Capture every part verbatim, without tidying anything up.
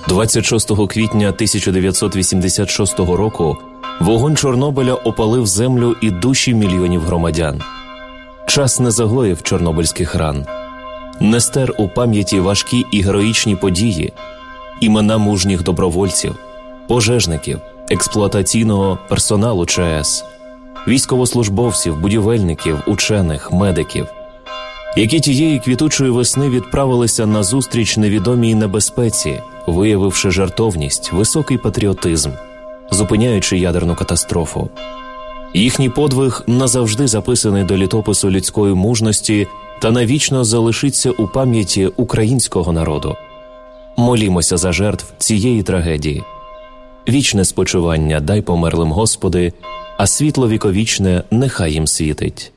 двадцять шостого квітня тисяча дев'ятсот вісімдесят шостого року вогонь Чорнобиля опалив землю і душі мільйонів громадян. Час не загоїв чорнобильських ран. Не стер у пам'яті важкі і героїчні події, імена мужніх добровольців, пожежників, експлуатаційного персоналу ЧАЕС, військовослужбовців, будівельників, учених, медиків, які тієї квітучої весни відправилися на зустріч невідомій небезпеці, виявивши жертовність, високий патріотизм, зупиняючи ядерну катастрофу. Їхній подвиг назавжди записаний до літопису людської мужності та навічно залишиться у пам'яті українського народу. Молімося за жертв цієї трагедії. Вічне спочивання дай померлим, Господи, а світло віковічне нехай їм світить.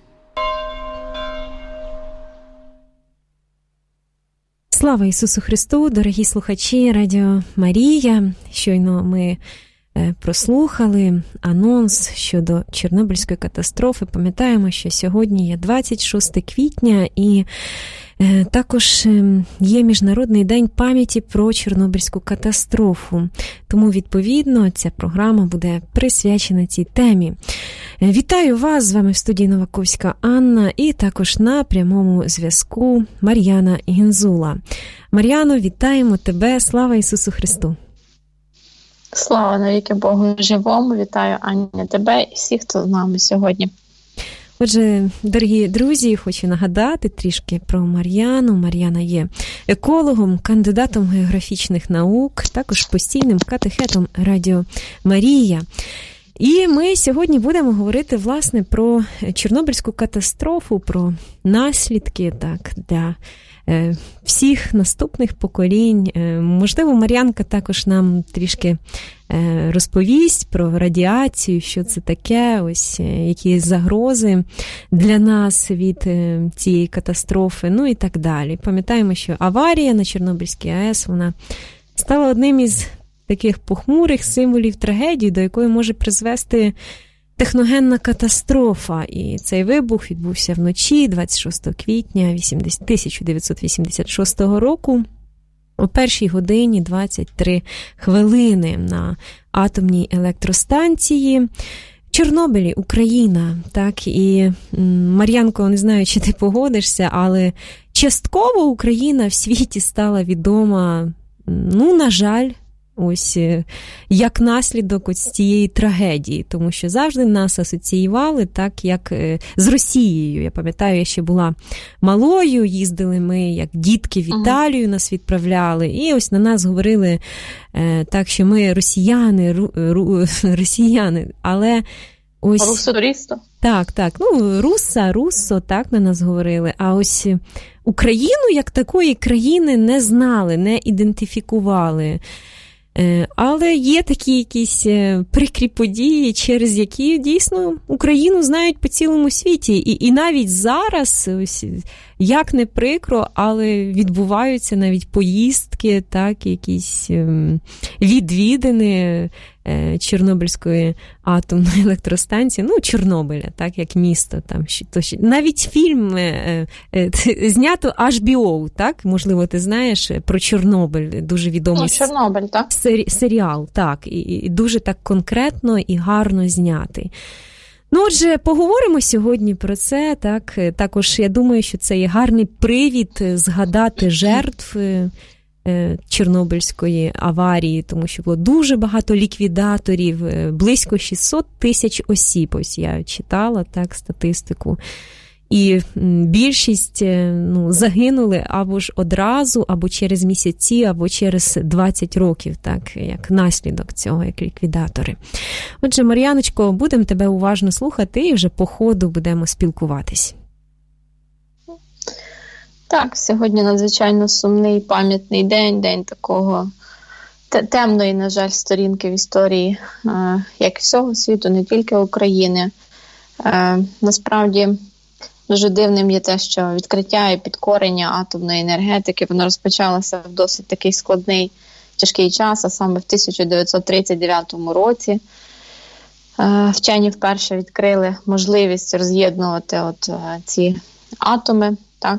Слава Ісусу Христу, дорогі слухачі Радіо Марія. Щойно ми прослухали анонс щодо Чорнобильської катастрофи. Пам'ятаємо, що сьогодні є двадцять шостого квітня і також є Міжнародний день пам'яті про Чорнобильську катастрофу. Тому, відповідно, ця програма буде присвячена цій темі. Вітаю вас, з вами в студії Новаковська Анна і також на прямому зв'язку Мар'яна Гінзула. Мар'яно, вітаємо тебе, слава Ісусу Христу! Слава навіки Богу живому, вітаю, Аня, тебе і всіх, хто з нами сьогодні. Отже, дорогі друзі, хочу нагадати трішки про Мар'яну. Мар'яна є екологом, кандидатом географічних наук, також постійним катехетом Радіо Марія. І ми сьогодні будемо говорити, власне, про Чорнобильську катастрофу, про наслідки, так, для е, всіх наступних поколінь. Е, можливо, Мар'янка також нам трішки е, розповість про радіацію, що це таке, ось е, які загрози для нас від е, цієї катастрофи, ну і так далі. Пам'ятаємо, що аварія на Чорнобильській АЕС, вона стала одним із таких похмурих символів трагедії, до якої може призвести техногенна катастрофа. І цей вибух відбувся вночі двадцять шостого квітня тисяча дев'ятсот вісімдесят шостого року о першій годині двадцять три хвилини на атомній електростанції Чорнобилі, Україна. Так, і Мар'янко, не знаю, чи ти погодишся, але частково Україна в світі стала відома, ну, на жаль, ось як наслідок ось цієї трагедії, тому що завжди нас асоціювали так, як з Росією. Я пам'ятаю, я ще була малою, їздили ми, як дітки в Італію, нас відправляли, і ось на нас говорили так, що ми росіяни, ру, ру, росіяни, але ось... Руссо-туристо? Так, так, ну, руса, руссо, так на нас говорили, а ось Україну як такої країни не знали, не ідентифікували. Але є такі якісь прикрі події, через які дійсно Україну знають по цілому світі. І, і навіть зараз, ось, як не прикро, але відбуваються навіть поїздки, так, якісь відвідини Чорнобильської атомної електростанції, ну, Чорнобиля, так, як місто. Там, навіть фільм е, е, знято ейч бі о, так, можливо, ти знаєш, про Чорнобиль, дуже відомий. Ну, Чорнобиль, так. Сері, серіал, так, і, і дуже так конкретно і гарно знятий. Ну, отже, поговоримо сьогодні про це, так, також я думаю, що це є гарний привід згадати жертв Чорнобильської аварії, тому що було дуже багато ліквідаторів, близько шістсот тисяч осіб, ось я читала, так, статистику. І більшість, ну, загинули або ж одразу, або через місяці, або через двадцять років, так, як наслідок цього, як ліквідатори. Отже, Мар'яночко, будемо тебе уважно слухати і вже по ходу будемо спілкуватись. Так, сьогодні надзвичайно сумний пам'ятний день, день такого темної, на жаль, сторінки в історії, як всього світу, не тільки України. Насправді, дуже дивним є те, що відкриття і підкорення атомної енергетики, воно розпочалося в досить такий складний, тяжкий час, а саме в тисяча дев'ятсот тридцять дев'ятому році. Вчені вперше відкрили можливість роз'єднувати от ці атоми, так,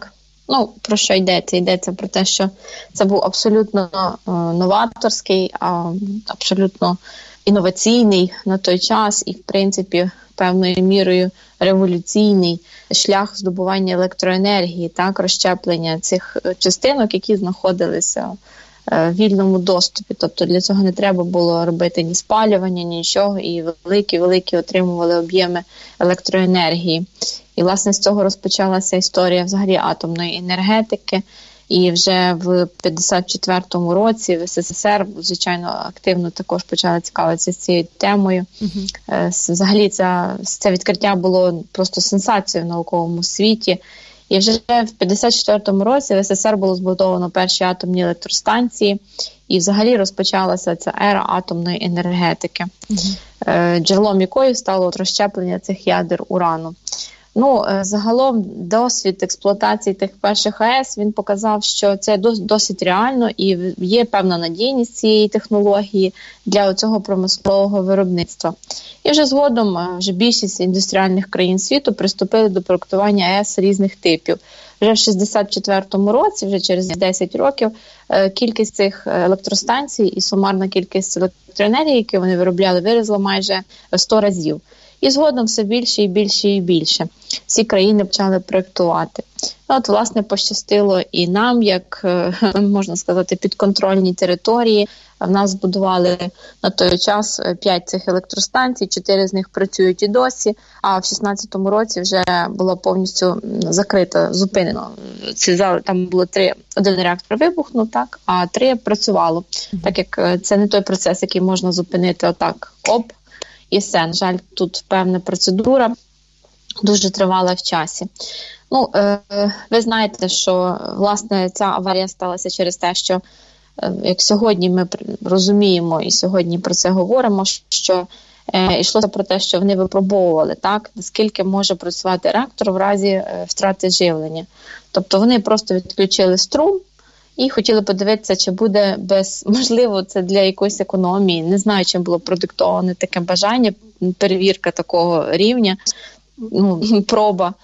Ну, про що йдеться? Йдеться про те, що це був абсолютно е, новаторський, а, абсолютно інноваційний на той час і, в принципі, певною мірою революційний шлях здобування електроенергії, так, розщеплення цих частинок, які знаходилися в вільному доступі. Тобто для цього не треба було робити ні спалювання, нічого, і великі-великі отримували об'єми електроенергії. І, власне, з цього розпочалася історія взагалі атомної енергетики. І вже в п'ятдесят четвертому році в СССР, звичайно, активно також почали цікавитися цією темою. Uh-huh. Взагалі це, це відкриття було просто сенсацією в науковому світі. І вже в п'ятдесят четвертому році в СССР було збудовано перші атомні електростанції, і взагалі розпочалася ця ера атомної енергетики, uh-huh. джерелом якої стало розщеплення цих ядер урану. Ну, загалом досвід експлуатації тих перших АЕС, він показав, що це досить реально і є певна надійність цієї технології для цього промислового виробництва. І вже згодом вже більшість індустріальних країн світу приступили до проектування АЕС різних типів. Вже в шістдесят четвертому році, вже через десять років, кількість цих електростанцій і сумарна кількість електроенергії, які вони виробляли, виросла майже в сто разів. І згодом все більше і більше і більше. Всі країни почали проєктувати. От, власне, пощастило і нам, як, можна сказати, підконтрольні території. В нас збудували на той час п'ять цих електростанцій, чотири з них працюють і досі, а в шістнадцятому році вже було повністю закрито, зупинено. Там було три, один реактор вибухнув, так, а три працювало. Так як це не той процес, який можна зупинити отак, оп, і все. На жаль, тут певна процедура дуже тривала в часі. Ну, е, ви знаєте, що, власне, ця аварія сталася через те, що, е, як сьогодні ми розуміємо і сьогодні про це говоримо, що е, йшлося про те, що вони випробовували, так, наскільки може працювати реактор в разі е, втрати живлення. Тобто вони просто відключили струм, і хотіли подивитися, чи буде без, можливо, це для якоїсь економії. Не знаю, чим було продиктоване таке бажання, перевірка такого рівня, ну, проба.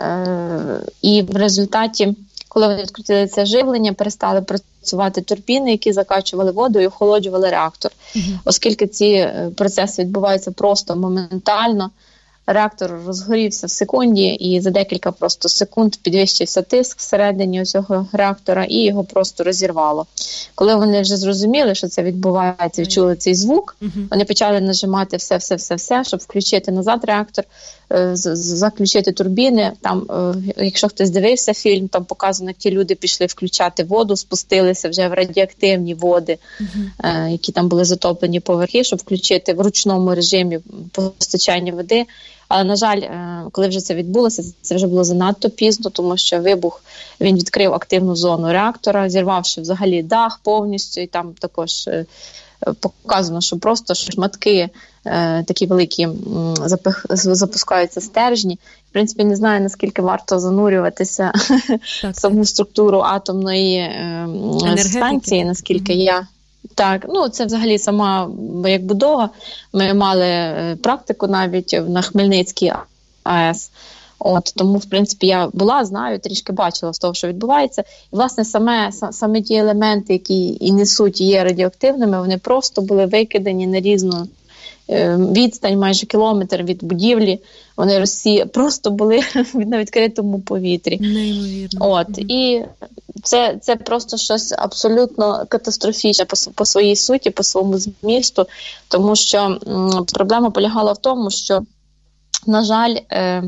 Е- і в результаті, коли вони відкрутили це живлення, перестали працювати турбіни, які закачували воду і охолоджували реактор. Mm-hmm. Оскільки ці процеси відбуваються просто моментально, реактор розгорівся в секунді, і за декілька просто секунд підвищився тиск всередині цього реактора, і його просто розірвало. Коли вони вже зрозуміли, що це відбувається, відчули цей звук, uh-huh. вони почали нажимати все-все-все-все, щоб включити назад реактор, заключити турбіни. Там, якщо хтось дивився фільм, там показано, як ті люди пішли включати воду, спустилися вже в радіоактивні води, uh-huh. які там були затоплені поверхи, щоб включити в ручному режимі постачання води. Але, на жаль, коли вже це відбулося, це вже було занадто пізно, тому що вибух, він відкрив активну зону реактора, зірвавши взагалі дах повністю, і там також показано, що просто шматки такі великі запих, запускаються стержні. В принципі, не знаю, наскільки варто занурюватися в саму структуру атомної станції, наскільки mm-hmm. я... Так, ну це взагалі сама як будова. Ми мали практику навіть на Хмельницькій АЕС. От, тому, в принципі, я була, знаю, трішки бачила з того, що відбувається. І, власне, саме, саме ті елементи, які і несуть, є радіоактивними, вони просто були викидані на різну е, відстань, майже кілометр від будівлі. Вони розсі... просто були на відкритому повітрі. Неймовірно. От, і це, це просто щось абсолютно катастрофічне по, по своїй суті, по своєму змісту, тому що м, проблема полягала в тому, що, на жаль, е,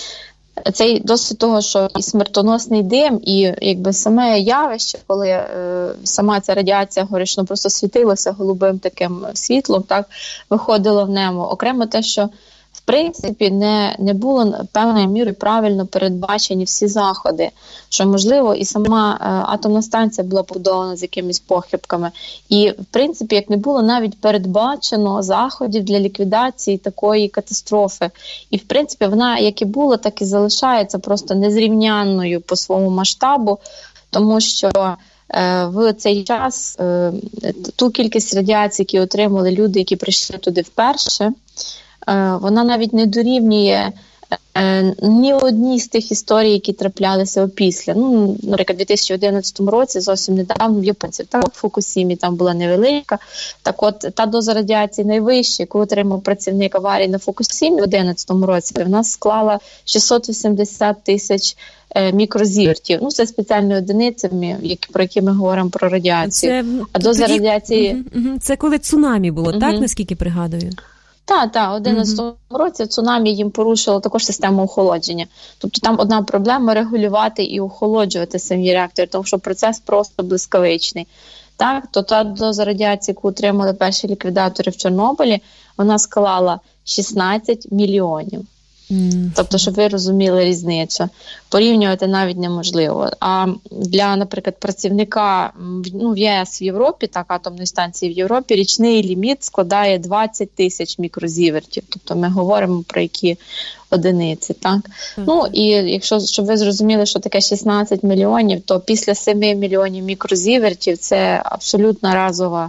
цей досить того, що і смертоносний дим, і якби саме явище, коли е, сама ця радіація горішно просто світилася голубим таким світлом, так, виходило в небо. Окремо те, що в принципі, не, не було певною мірою правильно передбачені всі заходи, що, можливо, і сама е, атомна станція була побудована з якимись похибками. І, в принципі, як не було навіть передбачено заходів для ліквідації такої катастрофи. І, в принципі, вона, як і була, так і залишається просто незрівнянною по своєму масштабу, тому що е, в цей час е, ту кількість радіації, які отримали люди, які прийшли туди вперше, вона навіть не дорівнює Е, ні одній з тих історій, які траплялися опісля. Ну, наприклад, у дві тисячі одинадцятому році, зовсім недавно, в японців, так, в Фукусімі там була невелика. Так от, та доза радіації найвища, яку отримав працівник аварії на Фукусімі в дві тисячі одинадцятому році, в нас склала шістсот вісімдесят тисяч е, мікрозівертів. Ну, це спеціальні одиниці, які, про які ми говоримо про радіацію. Це, а доза тоді, радіації... Угу, угу. Це коли цунамі було, угу. так, наскільки пригадую? Так, так, у одинадцятому mm-hmm. році цунамі їм порушило також систему охолодження. Тобто там одна проблема – регулювати і охолоджувати самі реактори, тому що процес просто блискавичний. Так, то та доза радіації, яку отримали перші ліквідатори в Чорнобилі, вона склала шістнадцять мільйонів. Mm. Тобто, щоб ви розуміли різницю. Порівнювати навіть неможливо. А для, наприклад, працівника ну, в ЄС в Європі, так, атомної станції в Європі, річний ліміт складає двадцять тисяч мікрозівертів. Тобто ми говоримо про які одиниці. Так? Mm. Ну, і якщо, щоб ви зрозуміли, що таке шістнадцять мільйонів, то після сім мільйонів мікрозівертів це абсолютно разова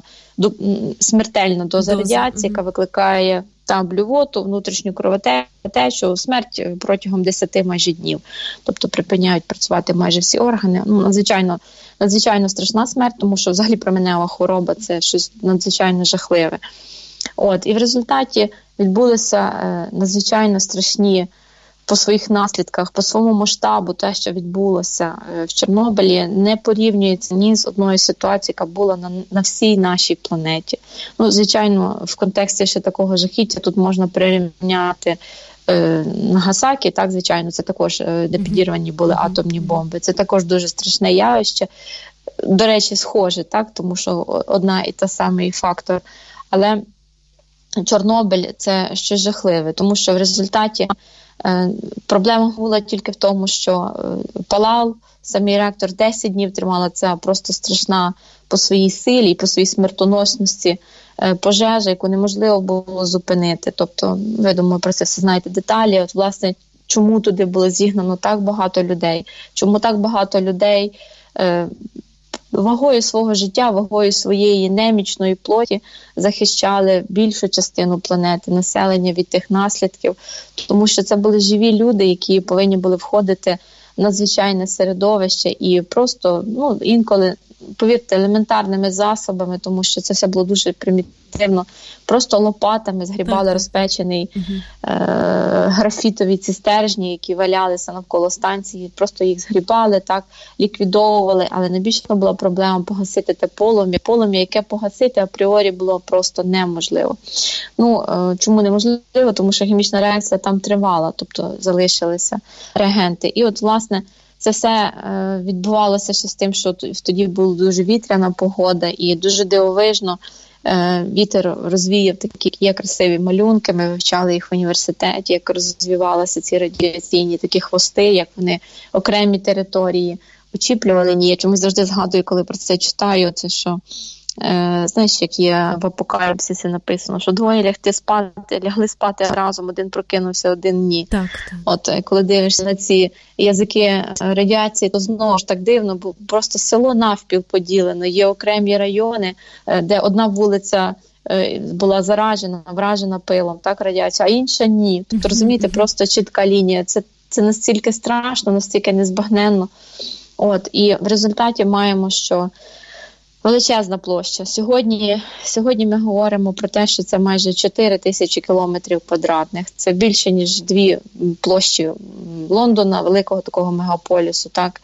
смертельна доза, доза. радіації, mm-hmm. яка викликає та блювоту, внутрішню кровотечу, смерть протягом десяти майже днів. Тобто припиняють працювати майже всі органи. Ну, надзвичайно, надзвичайно страшна смерть, тому що взагалі променева хвороба – це щось надзвичайно жахливе. От, і в результаті відбулися е, надзвичайно страшні по своїх наслідках, по своєму масштабу, те, що відбулося в Чорнобилі, не порівнюється ні з одною ситуацією, яка була на, на всій нашій планеті. Ну, звичайно, в контексті ще такого жахіття тут можна прирівняти е, Нагасакі, так, звичайно, це також, е, де підірвані були атомні бомби. Це також дуже страшне явище. До речі, схоже, так, тому що одна і та самий фактор. Але Чорнобиль – це щось жахливе, тому що в результаті проблема була тільки в тому, що палав самий реактор, десять днів тримала ця просто страшна по своїй силі і по своїй смертоносності пожежа, яку неможливо було зупинити. Тобто, ви, думаю, про це все знаєте деталі. От, власне, чому туди було зігнано так багато людей? Чому так багато людей е, вагою свого життя, вагою своєї немічної плоті захищали більшу частину планети, населення від тих наслідків, тому що це були живі люди, які повинні були входити в надзвичайне середовище і просто, ну, інколи, повірте, елементарними засобами, тому що це все було дуже примітивно, просто лопатами згрібали розпечений угу. е- графітові ці стержні, які валялися навколо станції, просто їх згрібали, так, ліквідовували, але найбільше була проблема погасити те полум'я, полум'я, яке погасити апріорі було просто неможливо. Ну, е- чому неможливо? Тому що хімічна реакція там тривала, тобто залишилися реагенти. І от, власне, це все е, відбувалося ще з тим, що тоді була дуже вітряна погода і дуже дивовижно е, вітер розвіяв такі є красиві малюнки, ми вивчали їх в університеті, як розвивалися ці радіаційні такі хвости, як вони окремі території очіплювали. Ні, я чомусь завжди згадую, коли про це читаю, це що, е, знаєш, як є в Апокаліпсисі написано, що двоє лягти спати, лягли спати разом, один прокинувся, один ні. Так, так. От, коли дивишся на ці язики радіації, то знову ж так дивно, бо просто село навпіл поділено. Є окремі райони, де одна вулиця була заражена, вражена пилом, так, радіація, а інша ні. Тобто, розумієте, просто чітка лінія. Це, це настільки страшно, настільки незбагненно. От, і в результаті маємо, що величезна площа. Сьогодні, сьогодні ми говоримо про те, що це майже чотири тисячі кілометрів квадратних. Це більше, ніж дві площі Лондона, великого такого мегаполісу. Так?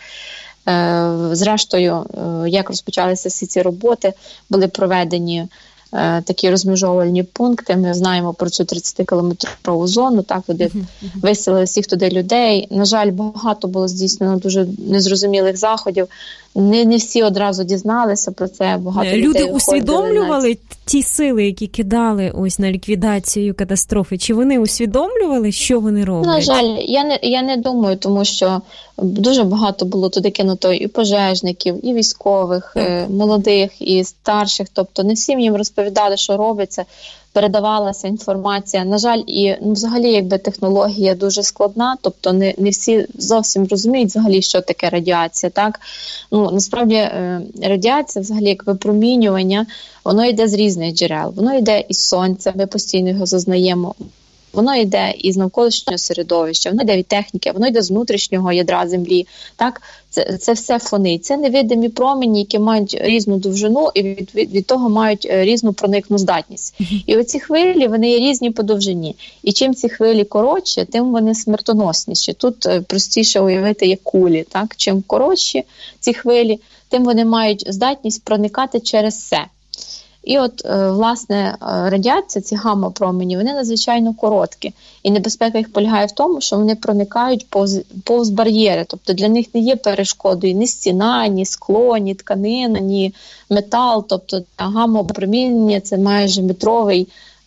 Зрештою, як розпочалися всі ці роботи, були проведені такі розмежовувальні пункти. Ми знаємо про цю тридцятикілометрову зону, так, туди uh-huh, uh-huh. виселили всіх туди людей. На жаль, багато було здійснено дуже незрозумілих заходів. Не, не всі одразу дізналися про це. Багато Люди людей усвідомлювали навіть ті сили, які кидали ось на ліквідацію катастрофи? Чи вони усвідомлювали, що вони роблять? На жаль, я не, я не думаю, тому що дуже багато було туди кинуто і пожежників, і військових, і молодих, і старших. Тобто не всім їм розповідали, що робиться, передавалася інформація. На жаль, і ну, взагалі якби технологія дуже складна, тобто не, не всі зовсім розуміють взагалі, що таке радіація. Так? Ну, насправді радіація, взагалі як випромінювання, воно йде з різних джерел. Воно йде із сонця, ми постійно його зазнаємо. Воно йде із навколишнього середовища, воно йде від техніки, воно йде з внутрішнього ядра землі. Так? Це, це все фони. Це невидимі промені, які мають різну довжину і від, від, від того мають різну проникну здатність. Mm-hmm. І оці хвилі, вони є різні по довжині. І чим ці хвилі коротші, тим вони смертоносніші. Тут простіше уявити, як кулі. Так? Чим коротші ці хвилі, тим вони мають здатність проникати через все. І от, власне, радіація, ці гамма-промені, вони надзвичайно короткі. І небезпека їх полягає в тому, що вони проникають повз, повз бар'єри. Тобто для них не є перешкодою ні стіна, ні скло, ні тканина, ні метал. Тобто гамма-проміння – це майже метровий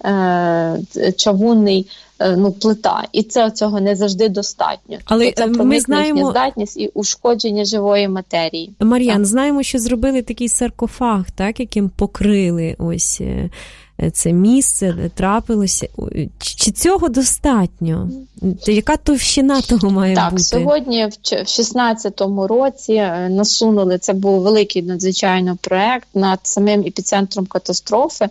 е, чавунний ну, плита. І це цього не завжди достатньо. Але тобто це ми знаємо... здатність і ушкодження живої матерії. Мар'ян, так. знаємо, що зробили такий саркофаг, так, яким покрили ось це місце, де трапилося. Чи цього достатньо? Яка товщина того має так, бути? Так, сьогодні в шістнадцятому році насунули, це був великий надзвичайно проект над самим епіцентром катастрофи.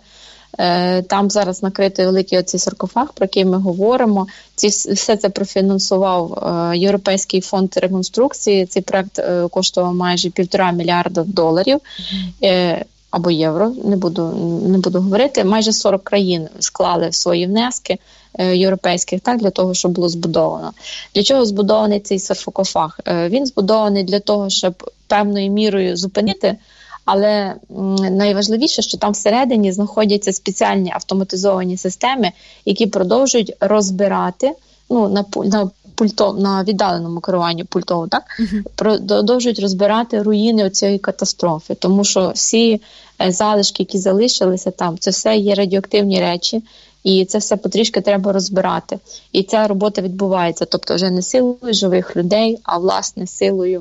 Там зараз накритий великий оцей саркофаг, про який ми говоримо. Ці, все це профінансував е, Європейський фонд реконструкції. Цей проект е, коштував майже півтора мільярда доларів е, або євро, не буду, не буду говорити. Майже сорок країн склали свої внески е, європейських так, для того, щоб було збудовано. Для чого збудований цей саркофаг? Е, він збудований для того, щоб певною мірою зупинити. Але найважливіше, що там всередині знаходяться спеціальні автоматизовані системи, які продовжують розбирати, ну, на, на, пульто, на віддаленому керуванні пультову, так? Uh-huh. Продовжують розбирати руїни цієї катастрофи. Тому що всі залишки, які залишилися там, це все є радіоактивні речі, і це все потрішки треба розбирати. І ця робота відбувається, тобто вже не силою живих людей, а власне силою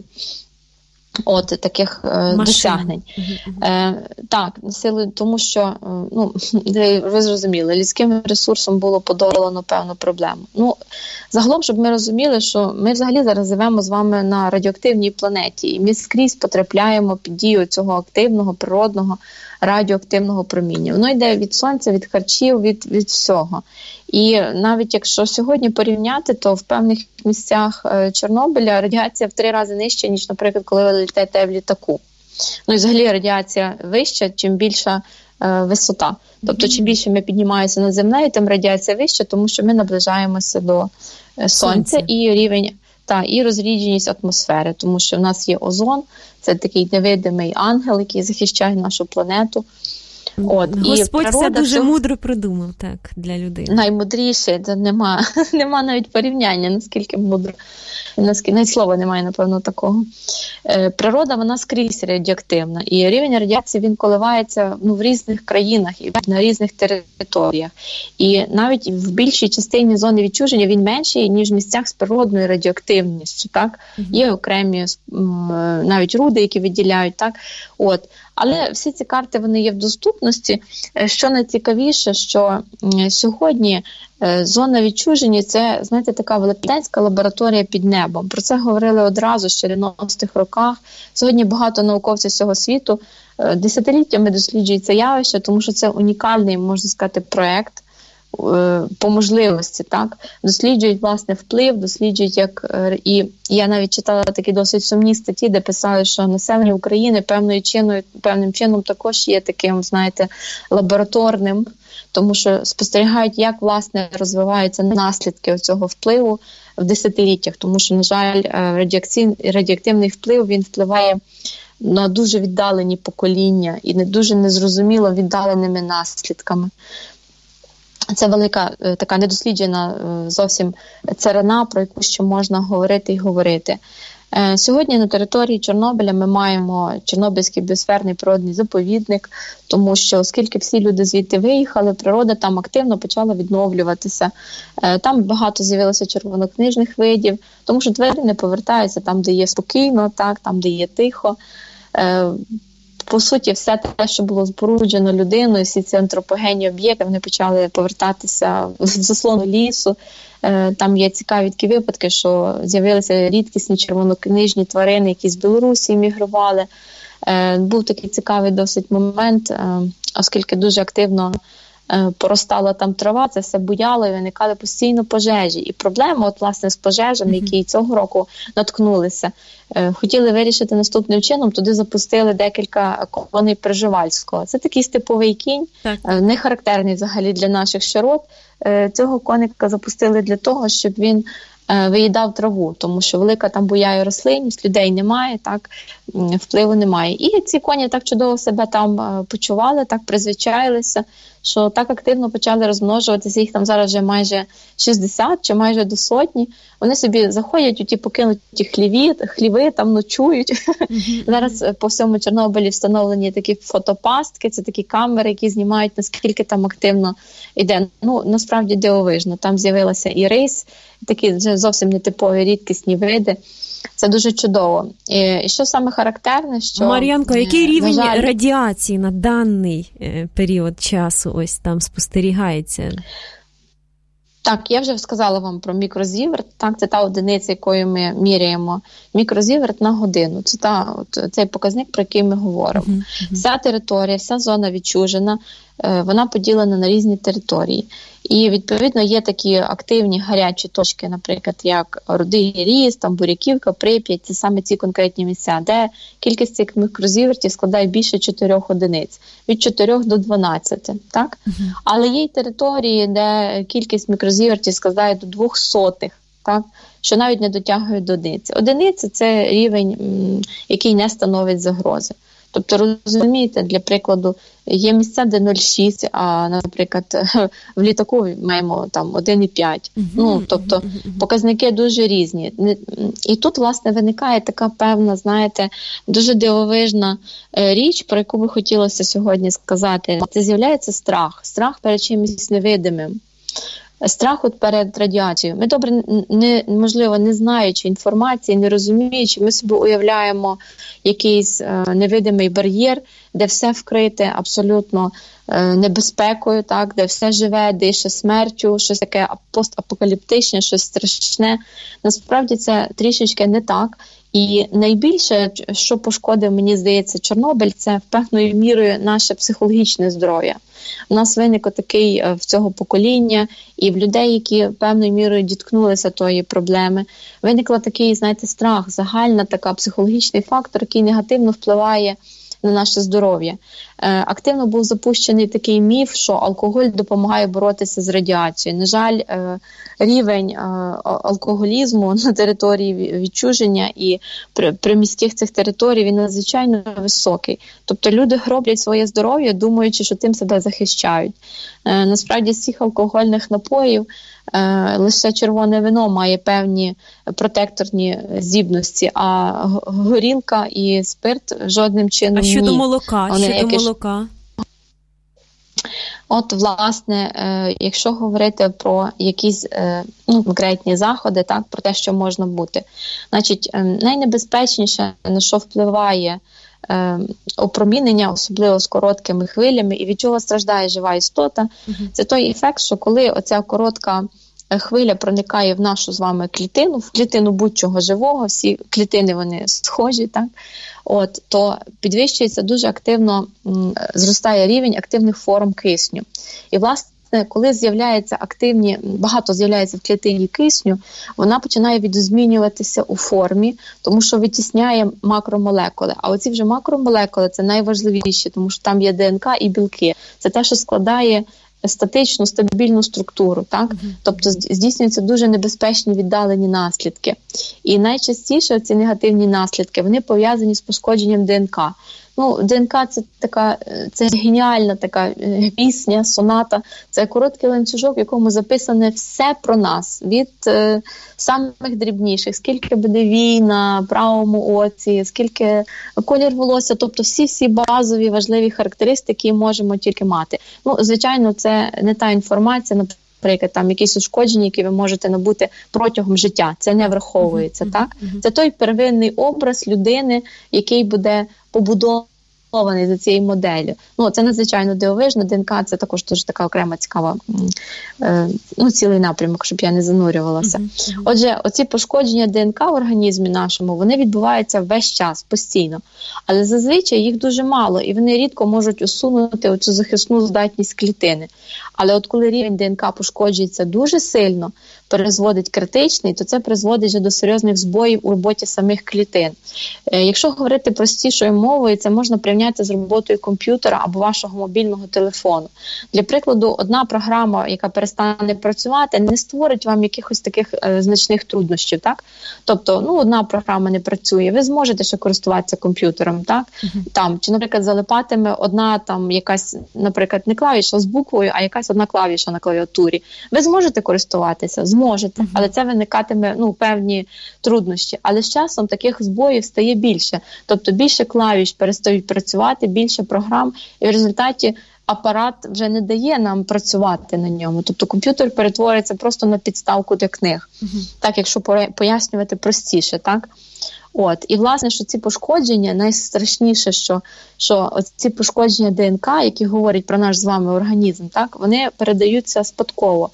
от таких е, досягнень. Uh-huh. Е, так, сили, тому що, ну, ви зрозуміли, людським ресурсом було подолано певну проблему. Ну, загалом, щоб ми розуміли, що ми взагалі зараз живемо з вами на радіоактивній планеті, і ми скрізь потрапляємо під дію цього активного, природного, радіоактивного проміння. Воно йде від сонця, від харчів, від, від всього. І навіть якщо сьогодні порівняти, то в певних місцях Чорнобиля радіація в три рази нижча, ніж, наприклад, коли ви летите в літаку. Ну і взагалі радіація вища, чим більша е, висота. Тобто, чим більше ми піднімаємося над землею, тим радіація вища, тому що ми наближаємося до е, сонця, сонця і рівень, та, і розрідженість атмосфери, тому що в нас є озон, це такий невидимий ангел, який захищає нашу планету. От, Господь все дуже цього... мудро придумав, так, для людини. Наймудріше, це нема, нема навіть порівняння, наскільки мудро, наскільки, навіть слова немає, напевно, такого. Е, природа, вона скрізь радіоактивна, і рівень радіації, він коливається, ну, в різних країнах і на різних територіях. І навіть в більшій частині зони відчуження він менший, ніж в місцях з природною радіоактивністю, так? Угу. Є окремі навіть руди, які виділяють, так? От. Але всі ці карти, вони є в доступності. Що найцікавіше, що сьогодні зона відчуження – це, знаєте, така велетенська лабораторія під небом. Про це говорили одразу ще в дев'яностих роках. Сьогодні багато науковців всього світу десятиліттями досліджують це явище, тому що це унікальний, можна сказати, проєкт по можливості, так, досліджують, власне, вплив, досліджують, як, і я навіть читала такі досить сумні статті, де писали, що населення України певною чиною, певним чином також є таким, знаєте, лабораторним, тому що спостерігають, як, власне, розвиваються наслідки цього впливу в десятиліттях, тому що, на жаль, радіоактивний вплив, він впливає на дуже віддалені покоління і не дуже незрозуміло віддаленими наслідками. Це велика, така недосліджена зовсім царина, про яку ще можна говорити і говорити. Сьогодні на території Чорнобиля ми маємо Чорнобильський біосферний природний заповідник, тому що, оскільки всі люди звідти виїхали, природа там активно почала відновлюватися. Там багато з'явилося червонокнижних видів, тому що тварини повертаються там, де є спокійно, так, там, де є тихо. По суті, все те, що було споруджено людиною, всі ці антропогенні об'єкти, вони почали повертатися в заслону лісу. Там є цікаві такі випадки, що з'явилися рідкісні червонокнижні тварини, які з Білорусі мігрували. Був такий цікавий досить момент, оскільки дуже активно поростала там трава, це все буяло і виникали постійно пожежі. І проблема, от власне, з пожежами, mm-hmm. які цього року наткнулися, хотіли вирішити наступним чином, туди запустили декілька коней Пржевальського. Це такий степовий кінь, так. не характерний взагалі для наших широт. Цього коника запустили для того, щоб він виїдав траву, тому що велика там буяє рослинність, людей немає, так, впливу немає. І ці коні так чудово себе там почували, так призвичаїлися, що так активно почали розмножуватися, їх там зараз вже майже шістдесят чи майже до сотні. Вони собі заходять у ті покинуті хліві, хліви, там ночують. Mm-hmm. Зараз по всьому Чорнобилі встановлені такі фотопастки, це такі камери, які знімають, наскільки там активно йде. Ну, насправді дивовижно. Там з'явилася і рись, такі вже зовсім нетипові рідкісні види. Це дуже чудово. І, і що саме характерне, що... Мар'янко, який рівень жаль... радіації на даний період часу ось там спостерігається? Так, я вже сказала вам про мікрозіверт. Так, це та одиниця, якою ми міряємо мікрозіверт на годину. Це та, от, цей показник, про який ми говоримо. Uh-huh, uh-huh. Вся територія, вся зона відчужена, е, вона поділена на різні території. І, відповідно, є такі активні гарячі точки, наприклад, як Рудий Ріс, там Буряківка, Прип'ять, це саме ці конкретні місця, де кількість цих мікрозівертів складає більше чотирьох одиниць, від чотирьох до дванадцяти, так? Uh-huh. Але є й території, де кількість мікрозівертів складає до двох сотих, так? Що навіть не дотягує до одиниці. Одиниця – це рівень, який не становить загрози. Тобто, розумієте, для прикладу, є місця, де нуль цілих шість десятих, а, наприклад, в літаку маємо там один цілих п'ять десятих. Uh-huh. Ну, тобто, показники дуже різні. І тут, власне, виникає така певна, знаєте, дуже дивовижна річ, про яку би хотілося сьогодні сказати. Це з'являється страх. Страх перед чимось невидимим. Страх от перед радіацією. Ми добре, не, можливо, не знаючи інформації, не розуміючи, ми собі уявляємо якийсь е, невидимий бар'єр, де все вкрите абсолютно е, небезпекою, так, де все живе, дише смертю, щось таке постапокаліптичне, щось страшне. Насправді це трішечки не так. І найбільше, що пошкодив, мені здається, Чорнобиль, це певною мірою наше психологічне здоров'я. У нас виник такий в цього покоління, і в людей, які певною мірою діткнулися тої проблеми, виникла такий, знаєте, страх, загальна така психологічний фактор, який негативно впливає на наше здоров'я. Е, активно був запущений такий міф, що алкоголь допомагає боротися з радіацією. На жаль, е, рівень е, алкоголізму на території відчуження і при, при міських цих територій, він надзвичайно високий. Тобто люди роблять своє здоров'я, думаючи, що тим себе захищають. Е, насправді, з цих алкогольних напоїв е, лише червоне вино має певні протекторні здібності, а горілка і спирт жодним чином ні. А щодо молока? Вони щодо якісь... молока? От, власне, е, якщо говорити про якісь е, ну, конкретні заходи, так, про те, що можна бути, значить, е, найнебезпечніше, на що впливає е, опромінення, особливо з короткими хвилями, і від чого страждає жива істота, угу. це той ефект, що коли оця коротка хвиля проникає в нашу з вами клітину, в клітину будь-чого живого, всі клітини вони схожі, так? От, то підвищується дуже активно, м, зростає рівень активних форм кисню. І, власне, коли з'являється активні, багато з'являється в клітині кисню, вона починає відозмінюватися у формі, тому що витісняє макромолекули. А оці вже макромолекули – це найважливіші, тому що там є ДНК і білки. Це те, що складає статичну, стабільну структуру, так? Mm-hmm. Тобто здійснюються дуже небезпечні віддалені наслідки. І найчастіше ці негативні наслідки, вони пов'язані з пошкодженням ДНК. Ну, ДНК – це така, це геніальна така пісня, соната, це короткий ланцюжок, в якому записане все про нас, від е, самих дрібніших, скільки буде вій на правому оці, скільки колір волосся, тобто всі-всі базові важливі характеристики можемо тільки мати. Ну, звичайно, це не та інформація, наприклад, там якісь ушкодження, які ви можете набути протягом життя, це не враховується, uh-huh, так? Uh-huh. Це той первинний образ людини, який буде побудований схований за цією моделлю. Ну, це надзвичайно дивовижно. ДНК – це також дуже така окрема цікава, ну, цілий напрямок, щоб я не занурювалася. Mm-hmm. Отже, оці пошкодження ДНК в організмі нашому, вони відбуваються весь час, постійно. Але зазвичай їх дуже мало, і вони рідко можуть усунути оцю захисну здатність клітини. Але от коли рівень ДНК пошкоджується дуже сильно, призводить критичний, то це призводить вже до серйозних збоїв у роботі самих клітин. Якщо говорити простішою мовою, це можна порівняти з роботою комп'ютера або вашого мобільного телефону. Для прикладу, одна програма, яка перестане працювати, не створить вам якихось таких е, значних труднощів, так? Тобто, ну, одна програма не працює, ви зможете ще користуватися комп'ютером, так? Uh-huh. Там, чи, наприклад, залипатиме одна там якась, наприклад, не клавіша з буквою, а якась одна клавіша на клавіатурі. Ви зможете користуватися? Зможете, uh-huh. але це виникатиме, ну, певні труднощі. Але з часом таких збоїв стає більше. Тобто більше клавіш перестають працювати, більше програм, і в результаті апарат вже не дає нам працювати на ньому. Тобто комп'ютер перетворюється просто на підставку для книг. Uh-huh. Так, якщо пояснювати простіше, так? От. І, власне, що ці пошкодження, найстрашніше, що, що ці пошкодження ДНК, які говорять про наш з вами організм, так, вони передаються спадково.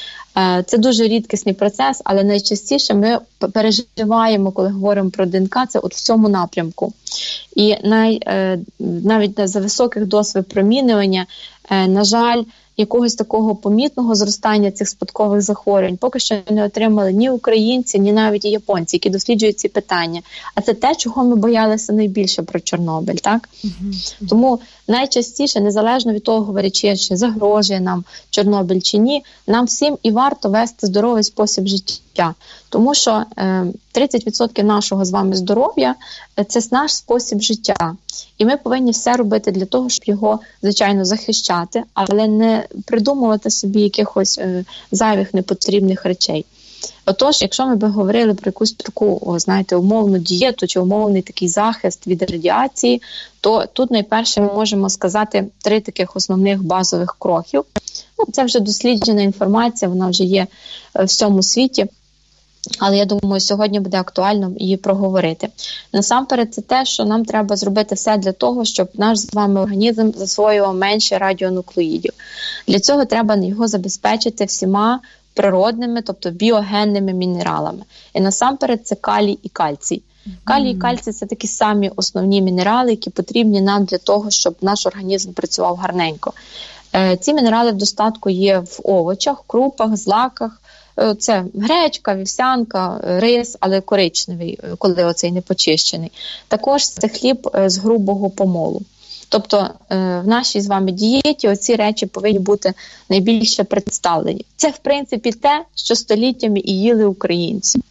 Це дуже рідкісний процес, але найчастіше ми переживаємо, коли говоримо про ДНК, це от в цьому напрямку. І най, навіть за високих доз випромінювання, на жаль, якогось такого помітного зростання цих спадкових захворювань поки що не отримали ні українці, ні навіть і японці, які досліджують ці питання. А це те, чого ми боялися найбільше про Чорнобиль, так? Uh-huh. Тому найчастіше, незалежно від того, говорячи, чи загрожує нам Чорнобиль чи ні, нам всім і варто вести здоровий спосіб життя. Тому що е, тридцять відсотків нашого з вами здоров'я – це наш спосіб життя. І ми повинні все робити для того, щоб його, звичайно, захищати, але не придумувати собі якихось е, зайвих непотрібних речей. Отож, якщо ми би говорили про якусь таку, о, знаєте, умовну дієту чи умовний такий захист від радіації, то тут найперше ми можемо сказати три таких основних базових кроків. Ну, це вже досліджена інформація, вона вже є в всьому світі. Але я думаю, сьогодні буде актуально її проговорити. Насамперед, це те, що нам треба зробити все для того, щоб наш з вами організм засвоював менше радіонуклеїдів. Для цього треба його забезпечити всіма природними, тобто біогенними мінералами. І насамперед це калій і кальцій. Калій і кальцій – це такі самі основні мінерали, які потрібні нам для того, щоб наш організм працював гарненько. Ці мінерали в достатку є в овочах, крупах, злаках. Це гречка, вівсянка, рис, але коричневий, коли оцей не почищений. Також це хліб з грубого помолу. Тобто в нашій з вами дієті оці речі повинні бути найбільше представлені. Це, в принципі, те, що століттями і їли українці.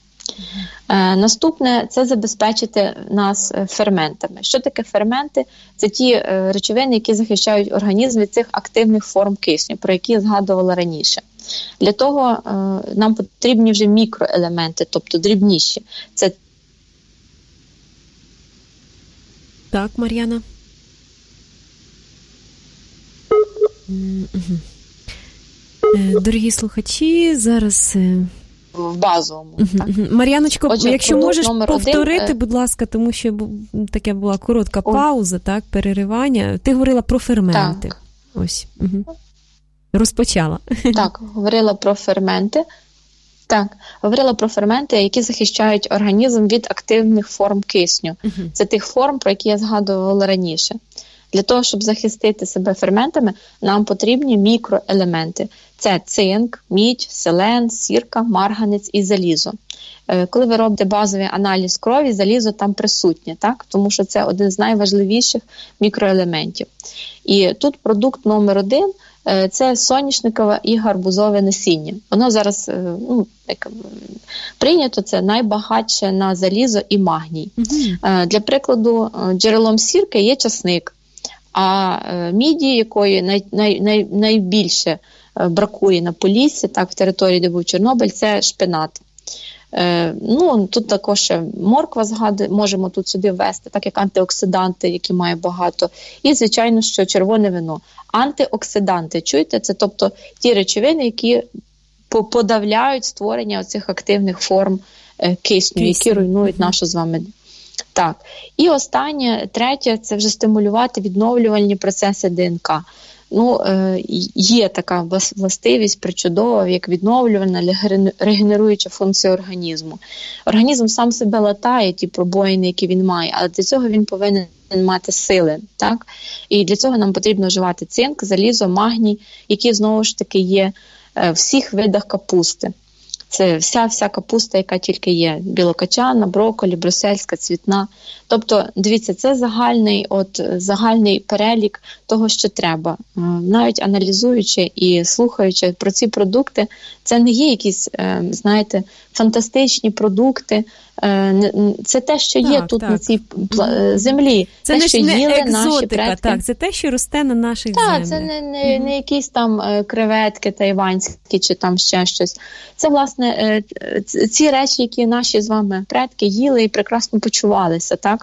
Е, наступне – це забезпечити нас ферментами. Що таке ферменти? Це ті е, речовини, які захищають організм від цих активних форм кисню, про які я згадувала раніше. Для того е, нам потрібні вже мікроелементи, тобто дрібніші. Це... Так, Мар'яна. Дорогі слухачі, зараз... в базовому. Uh-huh. Так? Мар'яночко, Отже, якщо можеш повторити, один, будь ласка, тому що таке була коротка пауза, так, переривання. Ти говорила про ферменти. Так. Ось. Угу. Розпочала. Так, говорила про ферменти. Так, говорила про ферменти, які захищають організм від активних форм кисню. Uh-huh. Це тих форм, про які я згадувала раніше. Для того, щоб захистити себе ферментами, нам потрібні мікроелементи. Це цинк, мідь, селен, сірка, марганець і залізо. Коли ви робите базовий аналіз крові, залізо там присутнє, так? Тому що це один з найважливіших мікроелементів. І тут продукт номер один – це соняшникове і гарбузове насіння. Воно зараз, ну, як прийнято, це найбагатше на залізо і магній. Mm-hmm. Для прикладу, джерелом сірки є часник, а міді, якої най, най, най, найбільше бракує на Поліссі, так, в території, де був Чорнобиль, це шпинат. Е, ну, тут також морква згадує, можемо тут сюди ввести, так як антиоксиданти, які має багато. І, звичайно, що червоне вино. Антиоксиданти, чуєте? Це, тобто, ті речовини, які подавляють створення оцих активних форм е, кисню, які руйнують нашу з вами Так. І останнє, третє, це вже стимулювати відновлювальні процеси ДНК. Ну, є така властивість причудова, як відновлювальна, регенеруюча функція організму. Організм сам себе латає, ті пробоїни, які він має, але для цього він повинен мати сили. Так? І для цього нам потрібно вживати цинк, залізо, магній, які, знову ж таки, є в всіх видах капусти. Це вся-вся капуста, яка тільки є. Білокачана, брокколі, брюссельська, цвітна. Тобто, дивіться, це загальний, от, загальний перелік того, що треба. Навіть аналізуючи і слухаючи про ці продукти, це не є якісь, знаєте, фантастичні продукти. Це те, що є так, тут так. на цій землі. Це те, не, що не їли екзотика, наші предки. Так, це те, що росте на наших так, землях. Так, це не, не, mm-hmm. не якісь там креветки тайванські чи там ще щось. Це, власне, ці речі, які наші з вами предки їли і прекрасно почувалися, так?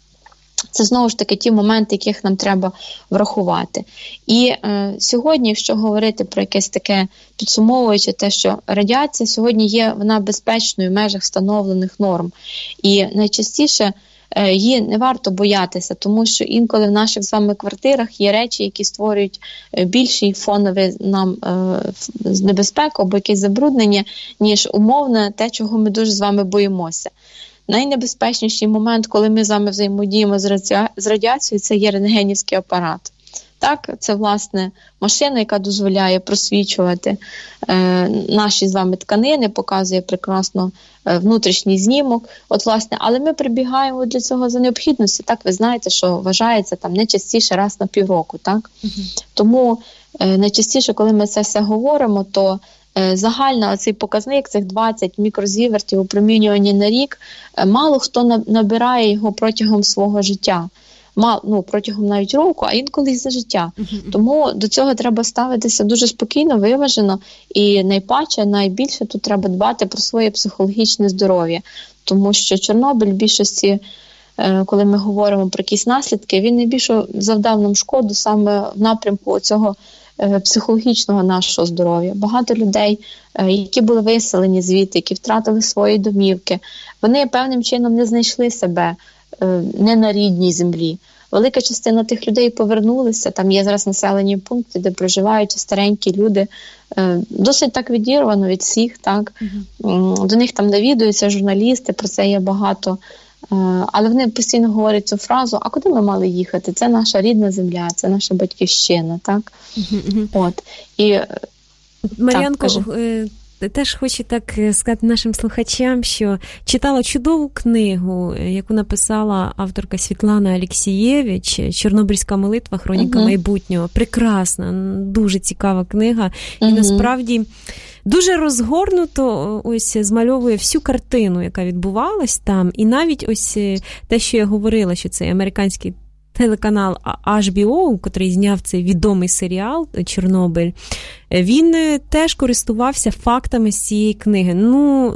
Це, знову ж таки, ті моменти, яких нам треба врахувати. І е, сьогодні, якщо говорити про якесь таке, підсумовуючи те, що радіація сьогодні є, вона безпечною в межах встановлених норм. І найчастіше е, її не варто боятися, тому що інколи в наших з вами квартирах є речі, які створюють більший фоновий нам е, небезпеку або якесь забруднення, ніж умовне те, чого ми дуже з вами боїмося. Найнебезпечніший момент, коли ми з вами взаємодіємо з, радіа... з радіацією, це є рентгенівський апарат. Так, це, власне, машина, яка дозволяє просвічувати е, наші з вами тканини, показує прекрасно е, внутрішній знімок. От, власне, але ми прибігаємо для цього за необхідності. Так, ви знаєте, що вважається там не частіше раз на півроку. Так? Uh-huh. Тому е, найчастіше, коли ми це все говоримо, то загально цей показник, цих двадцять мікрозівертів опромінювання на рік, мало хто набирає його протягом свого життя. Мал, ну, протягом навіть року, а інколи і за життя. Uh-huh. Тому до цього треба ставитися дуже спокійно, виважено, і найпаче, найбільше тут треба дбати про своє психологічне здоров'я. Тому що Чорнобиль в більшості, коли ми говоримо про якісь наслідки, він найбільше завдав нам шкоду саме в напрямку цього психологічного нашого здоров'я. Багато людей, які були виселені звідти, які втратили свої домівки, вони певним чином не знайшли себе не на рідній землі. Велика частина тих людей повернулися, там є зараз населені пункти, де проживають старенькі люди, досить так відірвано від всіх, так. Mm-hmm. До них там навідуються журналісти, про це є багато. Але вони постійно говорять цю фразу: а куди ми мали їхати? Це наша рідна земля, це наша батьківщина, так? Mm-hmm. От. І, Мар'янко, так, теж хочу так сказати нашим слухачам, що читала чудову книгу, яку написала авторка Світлана Алєксєєвич «Чорнобильська молитва. Хроніка uh-huh. майбутнього». Прекрасна, дуже цікава книга. Uh-huh. І насправді дуже розгорнуто ось змальовує всю картину, яка відбувалась там. І навіть ось те, що я говорила, що це американський телеканал ейч бі о, котрий зняв цей відомий серіал «Чорнобиль», він теж користувався фактами з цієї книги. Ну,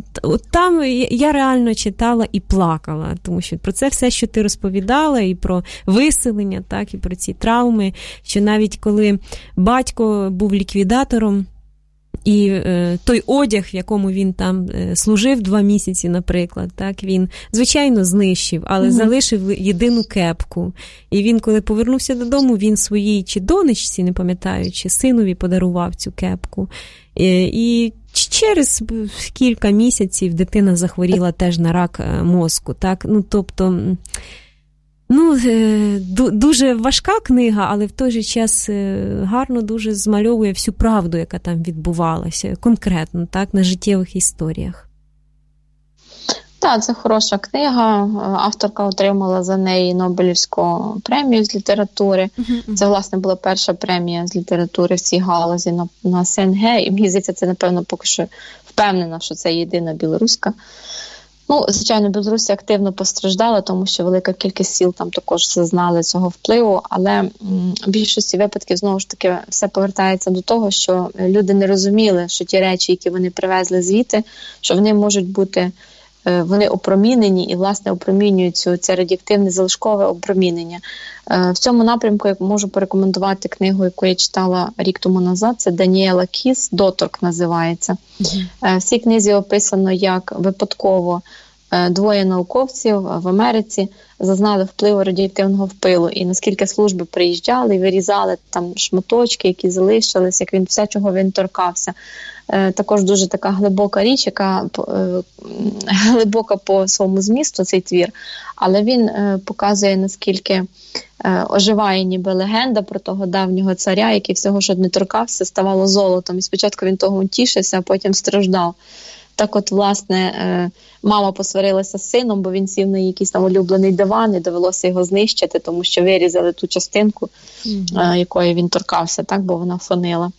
там я реально читала і плакала, тому що про це все, що ти розповідала, і про виселення, так, і про ці травми, що навіть коли батько був ліквідатором, і е, той одяг, в якому він там е, служив два місяці, наприклад, так, він, звичайно, знищив, але mm-hmm. залишив єдину кепку. І він, коли повернувся додому, він своїй чи донечці, не пам'ятаю, чи синові подарував цю кепку. І, і через кілька місяців дитина захворіла теж на рак мозку, так, ну, тобто... Ну, дуже важка книга, але в той же час гарно дуже змальовує всю правду, яка там відбувалася, конкретно, так, на життєвих історіях. Так, це хороша книга. Авторка отримала за неї Нобелівську премію з літератури. Uh-huh. Це, власне, була перша премія з літератури в цій галузі на, на СНГ. І мені здається, це, напевно, поки що впевнена, що це єдина білоруська. Ну, звичайно, Білорусі активно постраждала, тому що велика кількість сіл там також зазнали цього впливу, але в більшості випадків, знову ж таки, все повертається до того, що люди не розуміли, що ті речі, які вони привезли звідти, що вони можуть бути, вони опромінені і, власне, опромінюють цю, це радіоактивне залишкове опромінення. В цьому напрямку я можу порекомендувати книгу, яку я читала рік тому назад, це Даніела Кіс, «Доторк» називається. Mm-hmm. В цій книзі описано, як випадково двоє науковців в Америці зазнали впливу радіоактивного впилу. І наскільки служби приїжджали і вирізали там шматочки, які залишились, як він все, чого він торкався. Також дуже така глибока річ, яка глибока по своєму змісту, цей твір, але він показує, наскільки оживає ніби легенда про того давнього царя, який всього, що не торкався, ставало золотом. І спочатку він того тішився, а потім страждав. Так от, власне, мама посварилася з сином, бо він сів на якийсь там улюблений диван, і довелося його знищити, тому що вирізали ту частинку, mm-hmm. якої він торкався, так, бо вона фонила.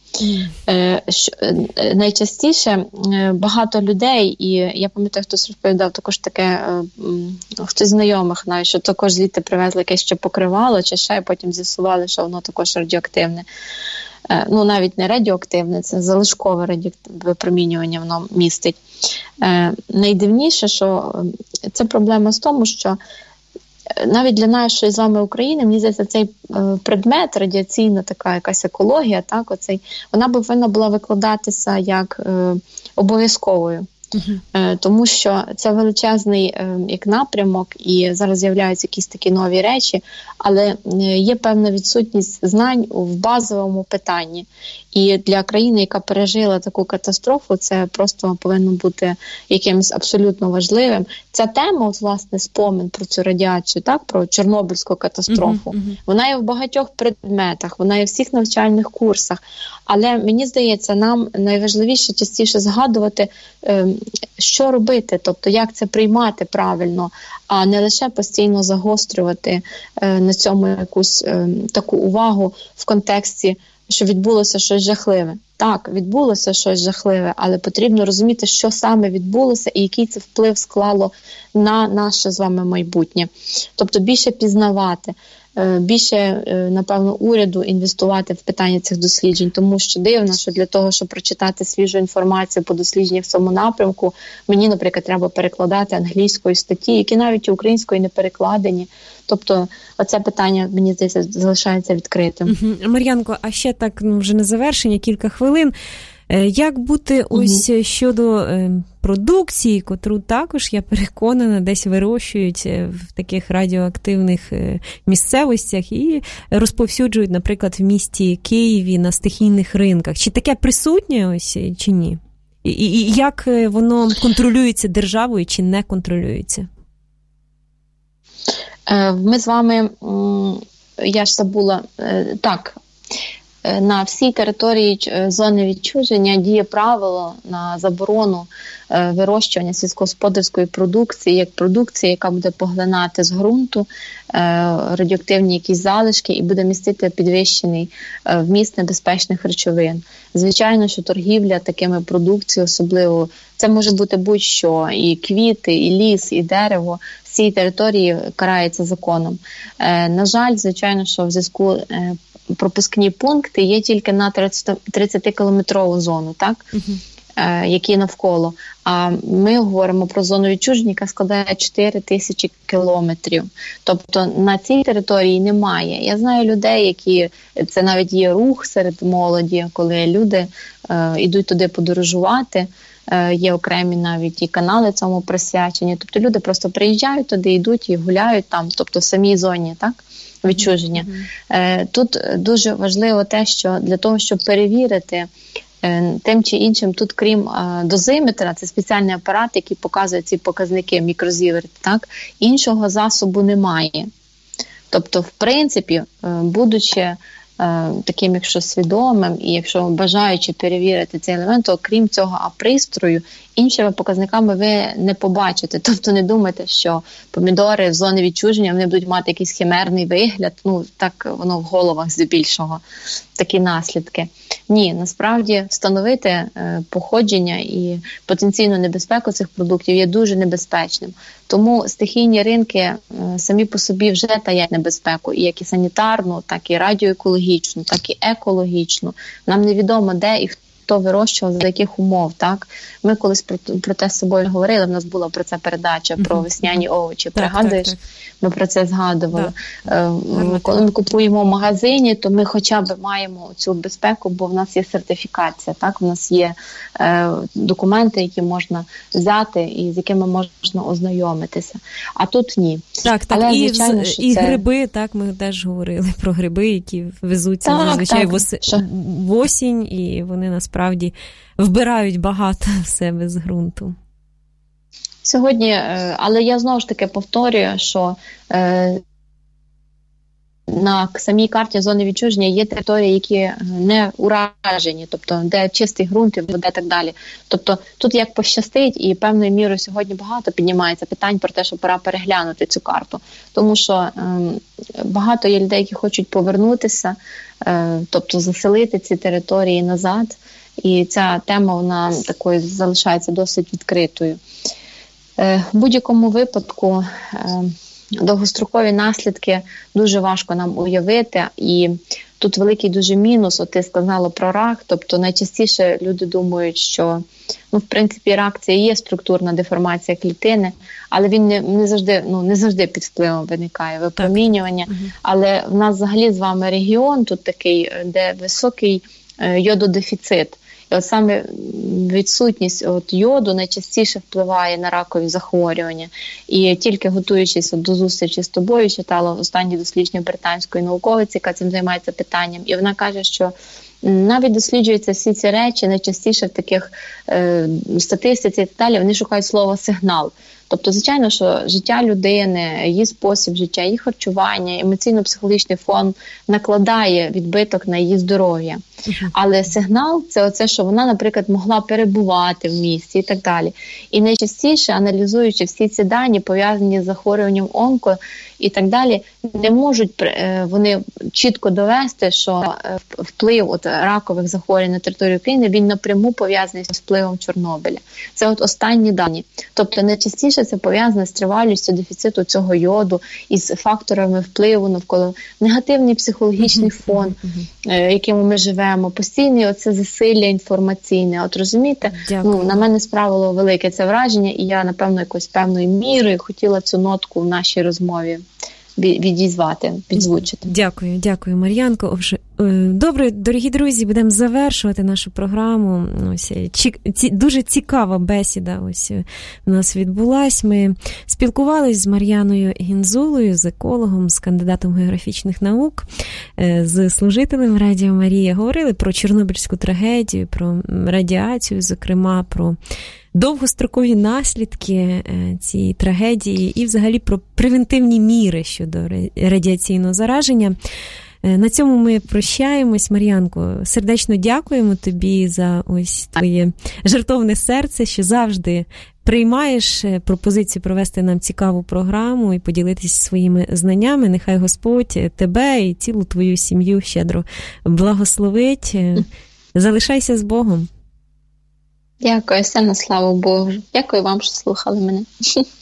Mm-hmm. Найчастіше багато людей, і я пам'ятаю, хтось розповідав також таке, хтось знайомих навіть, що також звідти привезли якесь ще покривало, чи ще, і потім з'ясували, що воно також радіоактивне. Ну, навіть не радіоактивне, це залишкове радіоактивне випромінювання воно містить. Е, найдивніше, що це проблема з тому, що навіть для нашої з вами України, мені здається, цей е, предмет, радіаційна така якась екологія, так, оцей, вона повинна була викладатися як е, обов'язковою. Uh-huh. Тому що це величезний як напрямок, і зараз з'являються якісь такі нові речі, але є певна відсутність знань в базовому питанні. І для країни, яка пережила таку катастрофу, це просто повинно бути якимось абсолютно важливим. Ця тема, от, власне, спомин про цю радіацію, так, про Чорнобильську катастрофу, uh-huh, uh-huh. вона є в багатьох предметах, вона є в всіх навчальних курсах. Але мені здається, нам найважливіше частіше згадувати, що робити, тобто як це приймати правильно, а не лише постійно загострювати на цьому якусь таку увагу в контексті, що відбулося щось жахливе. Так, відбулося щось жахливе, але потрібно розуміти, що саме відбулося і який це вплив склало на наше з вами майбутнє. Тобто більше пізнавати, більше, напевно, уряду інвестувати в питання цих досліджень, тому що дивно, що для того, щоб прочитати свіжу інформацію по дослідженнях в цьому напрямку, мені, наприклад, треба перекладати англійською статті, які навіть українською не перекладені. Тобто, оце питання, мені здається, залишається відкритим. Угу. Мар'янко, а ще так, ну, вже на завершення, кілька хвилин. Як бути ось угу. щодо е, продукції, котру також, я переконана, десь вирощують в таких радіоактивних е, місцевостях і розповсюджують, наприклад, в місті Києві на стихійних ринках. Чи таке присутнє ось, чи ні? І, і, і як воно контролюється державою, чи не контролюється? Ми з вами, я ж забула, так, на всій території зони відчуження діє правило на заборону вирощування сільськогосподарської продукції, як продукції, яка буде поглинати з ґрунту радіоактивні якісь залишки і буде містити підвищений вміст небезпечних речовин. Звичайно, що торгівля такими продукціями, особливо, це може бути будь-що, і квіти, і ліс, і дерево, всій території карається законом. На жаль, звичайно, що в зв'язку пропускні пункти є тільки на тридцятикілометрову зону, так? Uh-huh. е, які навколо. А ми говоримо про зону відчуження, яка складає чотири тисячі кілометрів. Тобто на цій території немає. Я знаю людей, які, це навіть є рух серед молоді, коли люди е, йдуть туди подорожувати, е, є окремі навіть і канали цьому присвячені. Тобто люди просто приїжджають туди, йдуть і гуляють там, тобто в самій зоні, так? Відчуження. Mm-hmm. Тут дуже важливо те, що для того, щоб перевірити тим чи іншим, тут крім дозиметра, це спеціальний апарат, який показує ці показники мікрозіверт, так, іншого засобу немає. Тобто, в принципі, будучи таким, якщо свідомим і якщо бажаючи перевірити цей елемент, то крім цього пристрою, іншими показниками ви не побачите. Тобто не думайте, що помідори в зоні відчуження, вони будуть мати якийсь химерний вигляд, ну так воно в головах здебільшого, такі наслідки. Ні, насправді встановити е, походження і потенційну небезпеку цих продуктів є дуже небезпечним. Тому стихійні ринки е, самі по собі вже таять небезпеку, і як і санітарну, так і радіоекологічну, так і екологічну. Нам невідомо, де і хто хто вирощував, за яких умов, так? Ми колись про, про те з собою говорили, в нас була про це передача, mm-hmm. про весняні овочі, так, пригадуєш? Так, так. Ми про це згадували. Да. Коли ми купуємо в магазині, то ми хоча б маємо цю безпеку, бо в нас є сертифікація, так? В нас є е, документи, які можна взяти і з якими можна ознайомитися. А тут ні. Так, так. Але, і, звичайно, що і це... гриби, так, ми теж говорили про гриби, які везуться так, зазвичай так, вос... що... в осінь, і вони насправді вбирають багато в себе з ґрунту. Сьогодні, але я знову ж таки повторюю, що е, на самій карті зони відчуження є території, які не уражені, тобто де чистий ґрунт і вода і так далі. Тобто тут як пощастить, і певною мірою сьогодні багато піднімається питань про те, що пора переглянути цю карту. Тому що е, багато є людей, які хочуть повернутися, е, тобто заселити ці території назад, і ця тема, вона такою залишається досить відкритою. В будь-якому випадку довгострокові наслідки дуже важко нам уявити, і тут великий дуже мінус, от ти сказала про рак, тобто найчастіше люди думають, що, ну, в принципі, рак це і є структурна деформація клітини, але він не, не, завжди, ну, не завжди під впливом виникає випромінювання, угу. Але в нас взагалі з вами регіон тут такий, де високий йододефіцит. І от саме відсутність от йоду найчастіше впливає на ракові захворювання. І тільки готуючись от до зустрічі з тобою, читала останні дослідження британської науковиці, яка цим займається питанням. І вона каже, що навіть досліджуються всі ці речі, найчастіше в таких е, статистиці і так далі, вони шукають слово «сигнал». Тобто, звичайно, що життя людини, її спосіб життя, її харчування, емоційно-психологічний фон накладає відбиток на її здоров'я. Uh-huh. Але сигнал – це оце, що вона, наприклад, могла перебувати в місті і так далі. І найчастіше, аналізуючи всі ці дані, пов'язані з захворюванням онко і так далі, не можуть вони чітко довести, що вплив от ракових захворювань на територію України, він напряму пов'язаний з впливом Чорнобиля. Це от останні дані. Тобто найчастіше це пов'язано з тривалістю дефіциту цього йоду і з факторами впливу навколо негативний психологічний фон, uh-huh. яким ми живемо, постійне оце засилля інформаційне. От розумієте, ну, на мене справило велике це враження, і я, напевно, якось певною мірою хотіла цю нотку в нашій розмові відізвати, підзвучити. Дякую, дякую, Мар'янко. Добре, дорогі друзі, будемо завершувати нашу програму. Ось ці, дуже цікава бесіда ось у нас відбулась. Ми спілкувалися з Мар'яною Гінзулою, з екологом, з кандидатом географічних наук, з служителем Радіо Марія. Говорили про Чорнобильську трагедію, про радіацію, зокрема, про довгострокові наслідки цієї трагедії і взагалі про превентивні міри щодо радіаційного зараження. На цьому ми прощаємось. Мар'янко, сердечно дякуємо тобі за ось твоє жертовне серце, що завжди приймаєш пропозицію провести нам цікаву програму і поділитися своїми знаннями. Нехай Господь тебе і цілу твою сім'ю щедро благословить. Залишайся з Богом. Дякую, все на славу Богу. Дякую вам, що слухали мене.